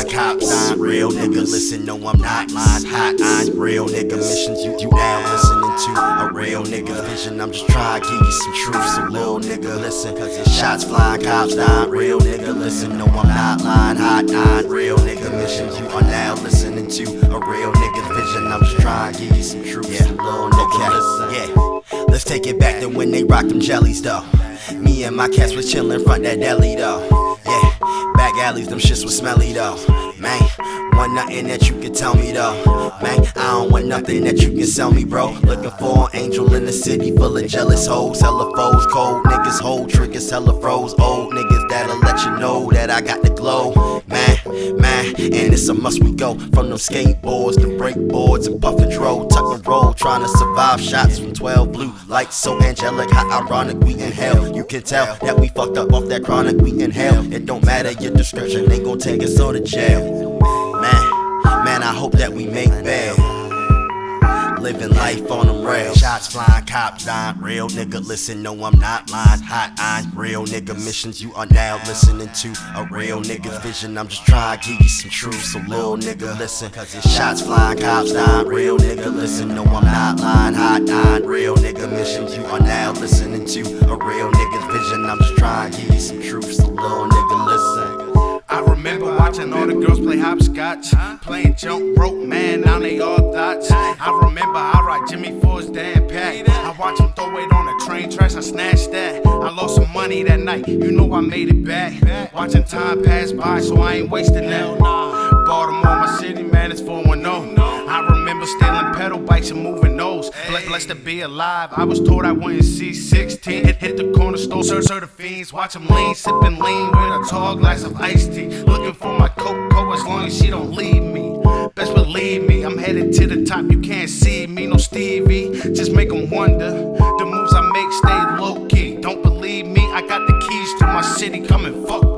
flying cops. I'm real nigga, listen, no I'm not lying. Hot eyes, real nigga missions. You now listening to a real nigga vision. I'm just trying to give you some truth, so little nigga listen. Cause it's shots flying, cops dying. Real nigga listen, no I'm not lying. Hot eyes, real nigga missions. You are now listening to a real nigga vision. I'm just trying to give you some truth, so little nigga listen. Yeah, let's take it back to when they rocked them jellies though. Me and my cats was chillin' front that deli though. Yeah, back alleys, them shits was smelly though. Man, want nothing that you can tell me though. Man, I don't want nothing that you can sell me, bro. Looking for an angel in the city full of jealous hoes. Hella foes, cold niggas hold triggers, hella froze. Old niggas that'll let you know that I got the glow. Man, and it's a must we go. From them skateboards to breakboards and puff and dro, tuck and roll, trying to survive shots from 12 blue lights. So angelic, how ironic we inhale. You can tell that we fucked up off that chronic we inhale. It don't matter your description, they gon' take us all to jail. Man, I hope that we make bail. Living life on them rails. Shots flying, cops dying. Real nigga, listen, no I'm not lying. Hot eyes, real nigga missions. You are now listening to a real nigga vision. I'm just trying to give you some truth, so little nigga listen. Cause it's shots flying, cops dying. Real nigga listen, no I'm not lying. Hot eyes, real nigga missions. You are now listening to a real nigga vision. I'm just trying to give you some truth, so little nigga listen. I remember watching all the girls play hopscotch, playing jump rope, man, now they all thoughts. I remember I rocked Jimmy for his damn pack. I watched him throw it on the train tracks, I snatched that. I lost some money that night, you know I made it back. Watching time pass by, so I ain't wasting that. Baltimore, my city, man, it's 410. I remember stealing pedal bikes and moving those. Blessed to be alive, I was told I wouldn't see 16. Hit the corner store, search the fiends, watch them lean, sipping lean with a tall glass of iced tea. Looking for my Coco as long as she don't leave me. Best believe me, I'm headed to the top, you can't see me, no Stevie. Just make them wonder, the moves I make stay low key. Don't believe me, I got the keys to my city, come and fuck